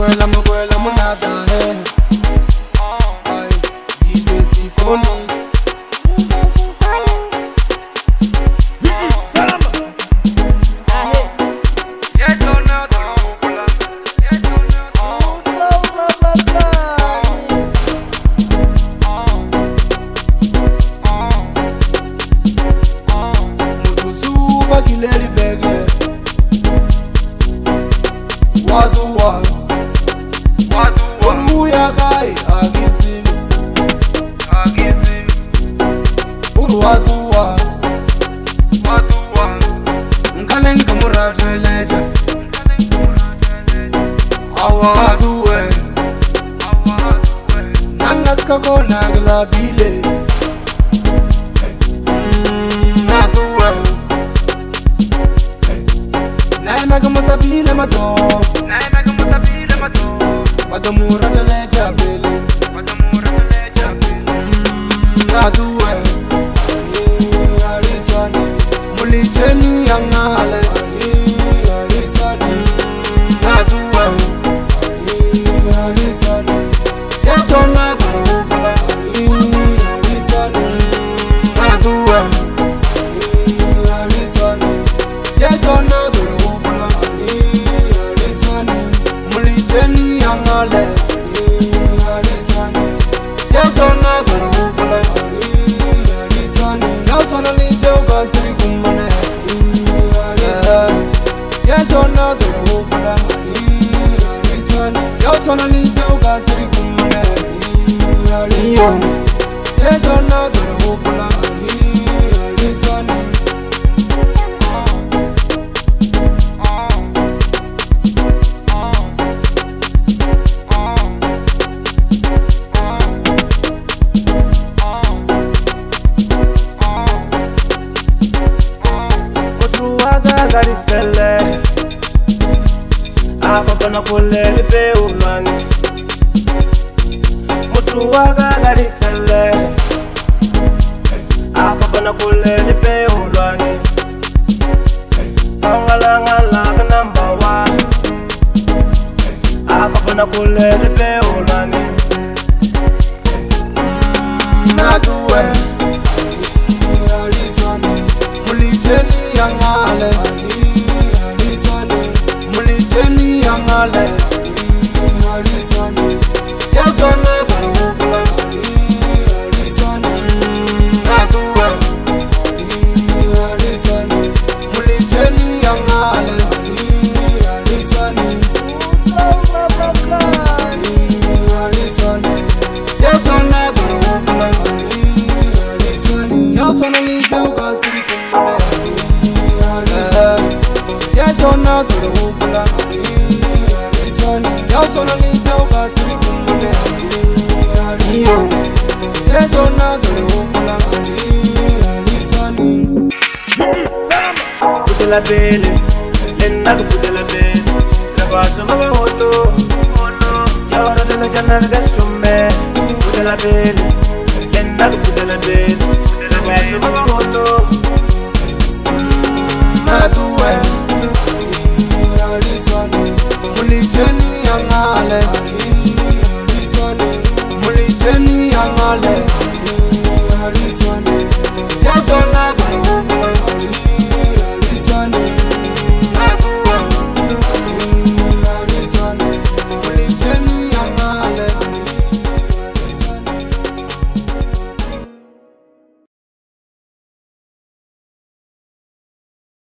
mukwela munada he. DJ Sifoni. Oruya kai agizim Uruadua Nkanen kamurate leja Awadue Nangaska kona glabile Nadue Nainaga matabile mato Watamura teleja bele Nadue Aritwani Mulicheni yangale Aritwani Nadue Aritwani Jetona kurubala Aritwani Nadue Aritwani Jetona kurubala Aritwani Mulicheni yangale Aritwani Jetona kurubala Aritwani Jetona lijoga siri kumane Aritwani Jetona kurubala Aritwani Jetona lijoga siri kumane Aritwani Jetona kurubala Aritwani Garitele Afapana kule lipe ulwani Mutuwaga garitele Afapana kule lipe ulwani Pangalangala number one Afapana kule lipe ulwani Nadue Aritwani Mulicheni yangale Mulicheni yangale Aritwani Jetona kurubala Aritwani Nadue Aritwani Mulicheni yangale Aritwani Aritwani Jetona kurubala Aritwani Jetona lijoga siri kumane Jetona kurubala Aritwani Jetona lijoga siri kumane Jetona kurubala Aritwani Kudela bele Lenda kudela bele Labasa maga hoto Jawara dela janar gastume Kudela bele Lenda kudela bele Labasa maga hoto Nadue Aritwani Mulicheni yangale Aritwani Mulicheni yangale